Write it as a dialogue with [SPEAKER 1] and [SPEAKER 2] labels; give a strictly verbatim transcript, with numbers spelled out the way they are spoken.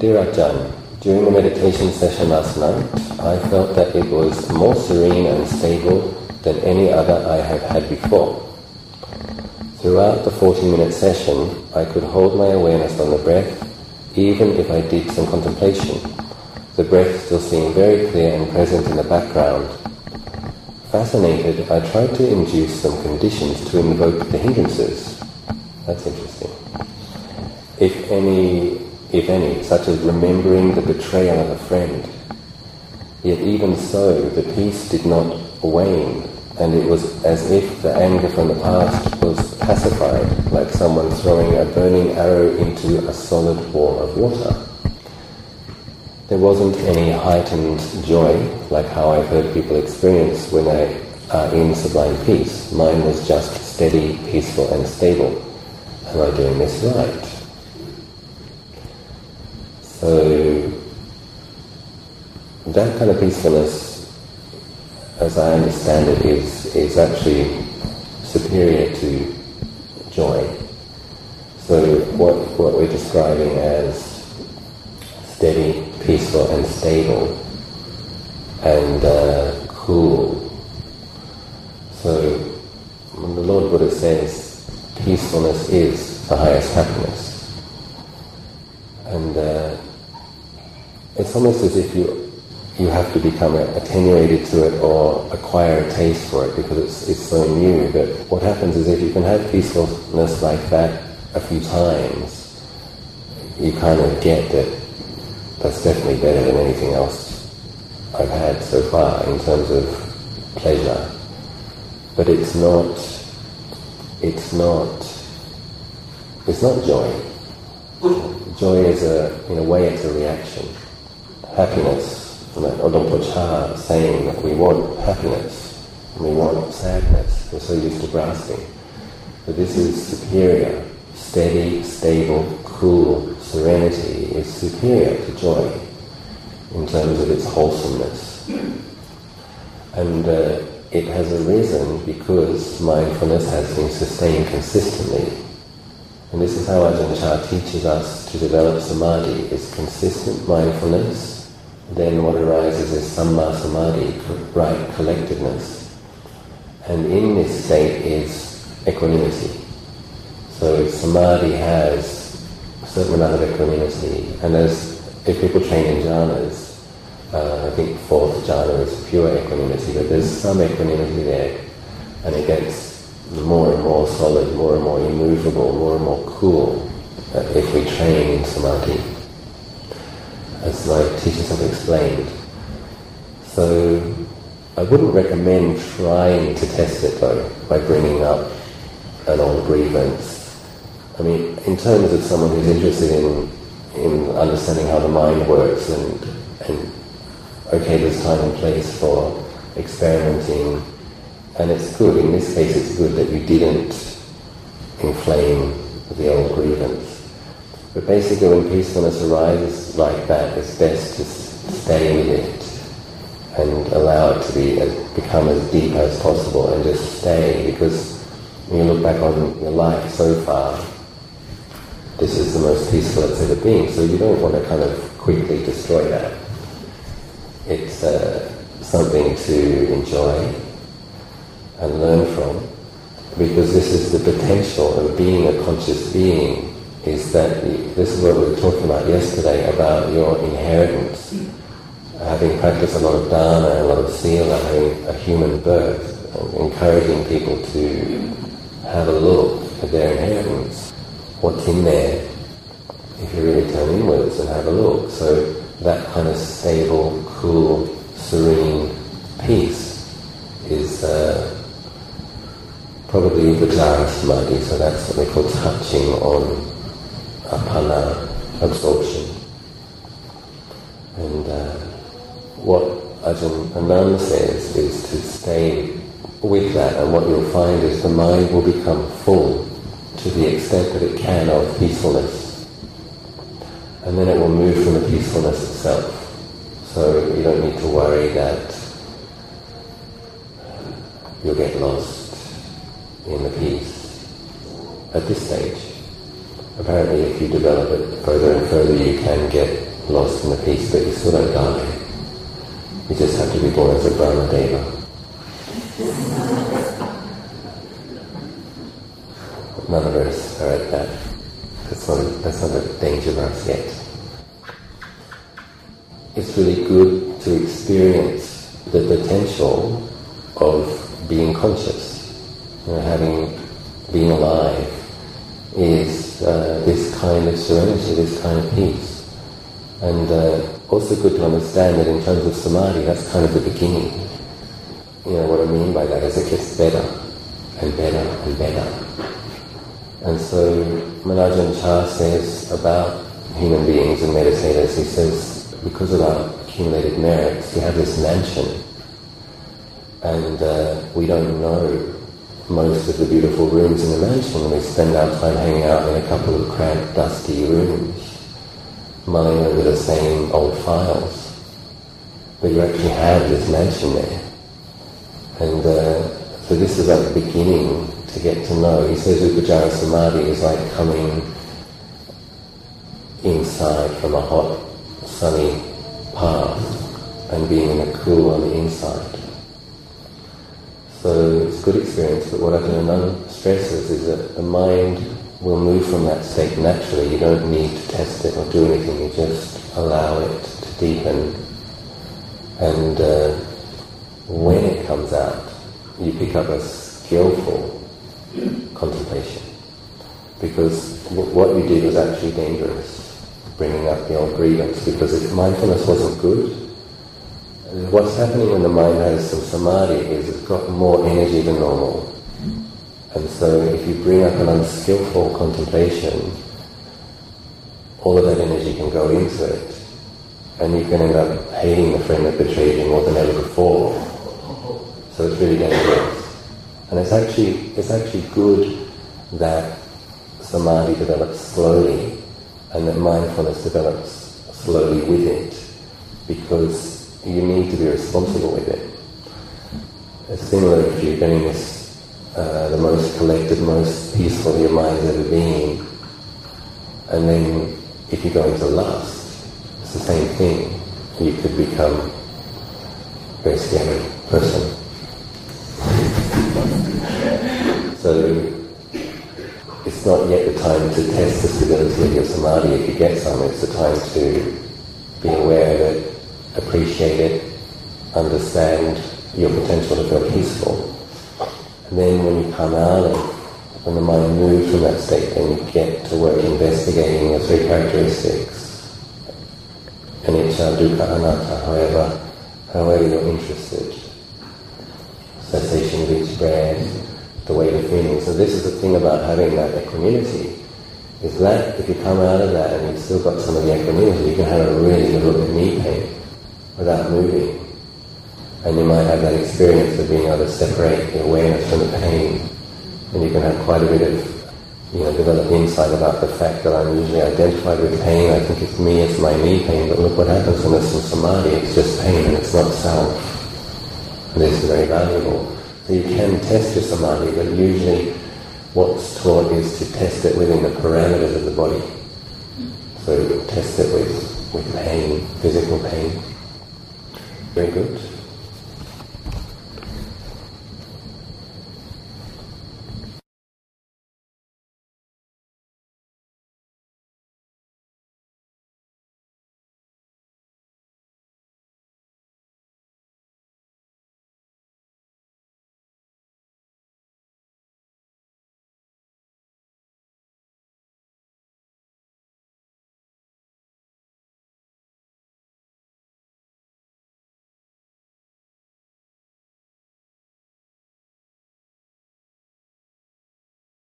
[SPEAKER 1] Dear Ajahn, during the meditation session last night, I felt that it was more serene and stable than any other I have had before. Throughout the forty-minute session, I could hold my awareness on the breath, even if I did some contemplation. The breath still seemed very clear and present in the background. Fascinated, I tried to induce some conditions to invoke the hindrances. That's interesting. If any, if any, such as remembering the betrayal of a friend. Yet even so, the peace did not wane, and it was as if the anger from the past was pacified, like someone throwing a burning arrow into a solid wall of water. There wasn't any heightened joy, like how I've heard people experience when they are in sublime peace. Mine was just steady, peaceful and stable. Am I doing this right? So, that kind of peacefulness, as I understand it, is, is actually superior to joy. So what, what we're describing as steady, peaceful and stable and uh, cool. So when the Lord Buddha says peacefulness is the highest happiness, and uh, it's almost as if you you have to become attenuated to it or acquire a taste for it because it's it's so new. But what happens is if you can have peacefulness like that a few times, you kind of get that that's definitely better than anything else I've had so far in terms of pleasure. But it's not, it's not, it's not joy. Joy is a, in a way, it's a reaction. Happiness, like Odongpo Cha saying that we want happiness, and we want sadness. We're so used to grasping. But this is superior. Steady, stable, cool, serenity is superior to joy in terms of its wholesomeness. And uh, it has arisen because mindfulness has been sustained consistently. And this is how Ajahn Chah teaches us to develop samadhi, is consistent mindfulness. Then what arises is samma samadhi, right collectedness. And in this state is equanimity. So samadhi has a certain amount of equanimity, and as if people train in jhanas, uh, I think fourth jhana is pure equanimity, but there's some equanimity there, and it gets more and more solid, more and more immovable, more and more cool uh, if we train in samadhi, as my teachers have explained. So I wouldn't recommend trying to test it though by bringing up an old grievance. I mean, in terms of someone who's interested in in understanding how the mind works, and and okay, there's time and place for experimenting, and it's good. In this case, it's good that you didn't inflame the old grievance. But basically, when peacefulness arises like that, it's best to stay with it and allow it to be as, become as deep as possible, and just stay. Because when you look back on your life so far, this is the most peaceful it's ever been, so you don't want to kind of quickly destroy that. It's uh, something to enjoy and learn from, because this is the potential of being a conscious being, is that you, this is what we were talking about yesterday, about your inheritance. Having practiced a lot of dana, a lot of sila, having a human birth, and encouraging people to have a look at their inheritance. What's in there, if you really turn inwards and have a look. So that kind of stable, cool, serene peace is uh, probably Vajra Samadhi, so that's what they call touching on apana, absorption. And uh, what Ajahn Anand says is to stay with that, and what you'll find is the mind will become full to the extent that it can of peacefulness, and then it will move from the peacefulness itself. So you don't need to worry that you'll get lost in the peace at this stage. Apparently if you develop it further and further, you can get lost in the peace, but you still don't die. You just have to be born as a Brahmadeva. None of us are at that. That's not, a, that's not a danger for us yet. It's really good to experience the potential of being conscious. You know, having, being alive is uh, this kind of serenity, this kind of peace. And uh, also good to understand that in terms of samadhi, that's kind of the beginning. You know, what I mean by that is it gets better and better and better. And so when Ajahn Chah says about human beings and meditators, he says, because of our accumulated merits, we have this mansion, and uh, we don't know most of the beautiful rooms in the mansion, and we spend our time hanging out in a couple of cramped, dusty rooms, mulling over the same old files. But you actually have this mansion there. And uh, so this is like the beginning to get to know. He says Upajjhara Samadhi is like coming inside from a hot, sunny path and being in a cool on the inside. So it's a good experience, but what Ajahn stresses is that the mind will move from that state naturally. You don't need to test it or do anything, you just allow it to deepen. And uh, when it comes out, you pick up a skillful contemplation, because w- what you did was actually dangerous, bringing up the old grievance, because if mindfulness wasn't good, what's happening when the mind has some samadhi is it's got more energy than normal. And so if you bring up an unskillful contemplation, all of that energy can go into it, and you can end up hating the friend that betrayed you more than ever before. So it's really dangerous. And it's actually it's actually good that samadhi develops slowly and that mindfulness develops slowly with it, because you need to be responsible with it. It's similar if you're getting this, uh, the most collected, most peaceful your mind's ever been, and then if you go into lust, it's the same thing. You could become a very scary person. So it's not yet the time to test the stability of your samadhi. If you get some, it's the time to be aware of it, appreciate it, understand your potential to feel peaceful. And then when you come out of, when the mind moves from that state, then you get to work investigating your three characteristics. Anicca, dukkha, anatta, however, however you're interested. Cessation of each breath, the weight of feeling. So this is the thing about having that equanimity, is that if you come out of that and you've still got some of the equanimity, you can have a really good look at knee pain without moving. And you might have that experience of being able to separate the awareness from the pain. And you can have quite a bit of, you know, develop insight about the fact that I'm usually identified with pain. I think it's me, it's my knee pain, but look what happens when there's some samadhi, it's just pain and it's not self. And this is very valuable. So you can test your samadhi, but usually what's taught is to test it within the parameters of the body. So test it with, with pain, physical pain. Very good.